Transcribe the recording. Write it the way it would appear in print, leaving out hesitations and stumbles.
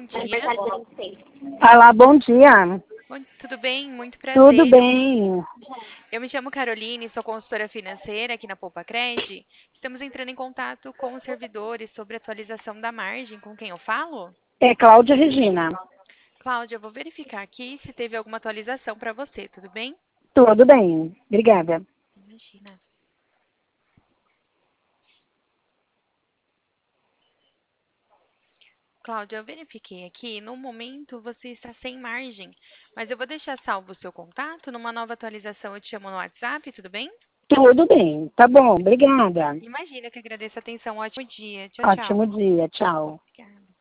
dia. Olá, bom dia. Tudo bem? Muito Tudo prazer. bem? Eu me chamo Caroline, sou consultora financeira aqui na Poupa Cred. Estamos entrando em contato com os servidores sobre atualização da margem. Com quem eu falo? É Cláudia Regina. Cláudia, eu vou verificar aqui se teve alguma atualização para você, tudo bem? Tudo bem, obrigada. Imagina. Cláudia, eu verifiquei aqui. No momento você está sem margem, mas eu vou deixar salvo o seu contato. Numa nova atualização eu te chamo no WhatsApp, tudo bem? Tudo bem, tá bom, obrigada. Imagina, que agradeço a atenção. Ótimo dia. Tchau, tchau. Ótimo dia, tchau. Obrigada.